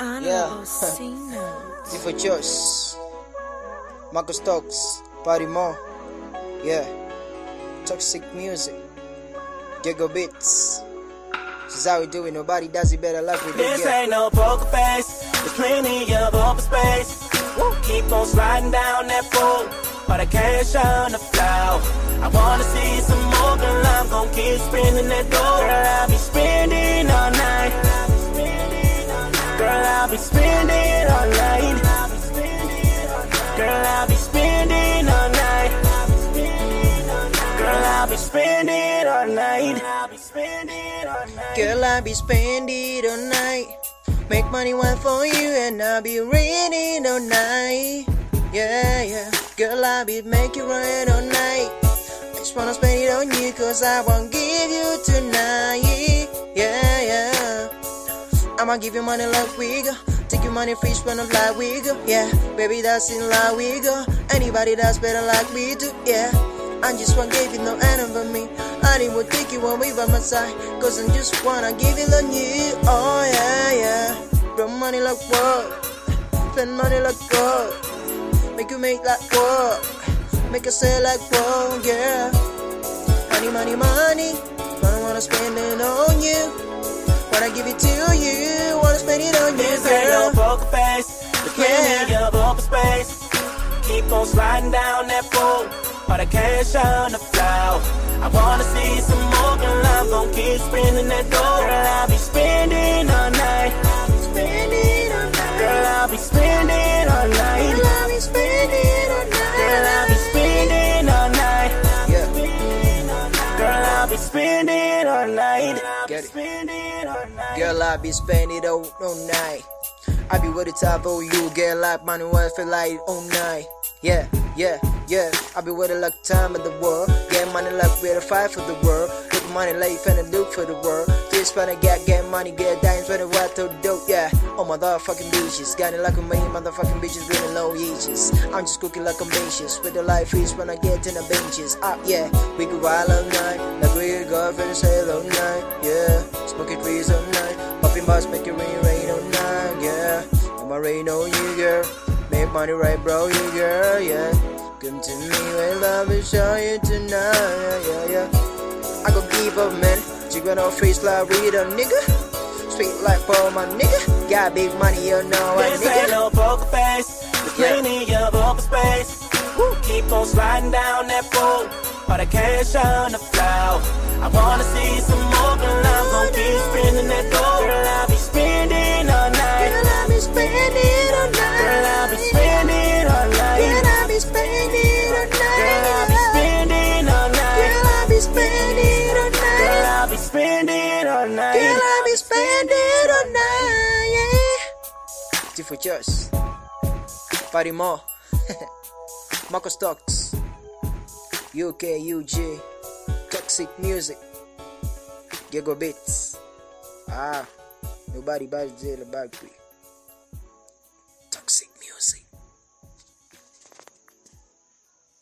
Yeah. Different choice. Marcus Talks. Party more. Yeah. Toxic music. Diego Beats. This is how we do it. Nobody does it better like we do. This ain't no poker face. There's plenty of open space. Keep on sliding down that pole, but I can't shine the flow. I wanna see some more, girl. I'm gon' keep spinning that door. Girl, I'll be spending all night. Girl, I'll be spending all night. Girl, I'll be spending all night. Girl, I'll be spending all night. Girl, I'll be spending all night. Make money one for you and I'll be raining all night. Yeah, yeah. Girl, I'll be making rain all night. I just wanna spend it on you cause I won't give you tonight. Yeah, yeah. I'ma give you money like we go. Take your money free, spend it like we go. Yeah, baby, that's in like we go. Anybody that's better like we do, yeah. I just won't give you no end of me. I didn't want to take you when we by my side. Cause I just wanna give it on you. Oh yeah, yeah. Bro, money like what? Spend money like what? Make you make like what? Make you say like what, yeah. Money, money, money. I don't wanna spend it on you. Wanna give it to you. Wanna spend it on you, this girl. Ain't no poker face. There's plenty of open space. Keep on sliding down that pole, but I can't shine the flow. I wanna see some more, girl. I'm gon' keep spinning that door. Girl, I'll be spending all night. Girl, I'll be spending all night. Girl, I'll be spending all night. Girl, I'll be spending all night. Girl, I'll be spending all night. Get it. Girl, I'll be spending all night. I be with the top of you, get like money, what I feel like all night. Yeah, yeah, yeah. I be with it like the time of the world. Get money like we're the fight for the world. Look money like you finna look for the world. This finna get money, get dimes, finna right to the dope, yeah. Oh motherfucking bitches, got it like a million motherfucking bitches with low ages. I'm just cooking like ambitious, with the life is when I get in the benches. Yeah, we can ride all night, like we go for the sale all night, yeah. Smoking trees all night, popping bars, make it rain all night, yeah. I'ma rain on you, girl. Make money right, bro, you girl, yeah. Come to me when love is show you tonight, yeah, yeah. I gon' give up, man. You got no face like Rita, nigga. Sweet like Paul, my nigga. Got big money, you know what, nigga. This ain't no poker face. There's plenty of open space. Keep on sliding down that pole, but I can't shine the flow. I wanna see some more, girl. I'm gon' keep spinning that door. Girl, I'll be spending all night. Girl, I'll be spending all night. Girl, I'll be spending all night. Girl, I'll be spending all night. Girl, I'll be spending all night. Girl, I'll be spending all night. Girl, I'll be spending all night. Girl, I'll be spending all night, yeah. Different choice. Party more. Marcus Talks. UK, UG. Toxic music. Diego Beats. Nobody buys it about quick.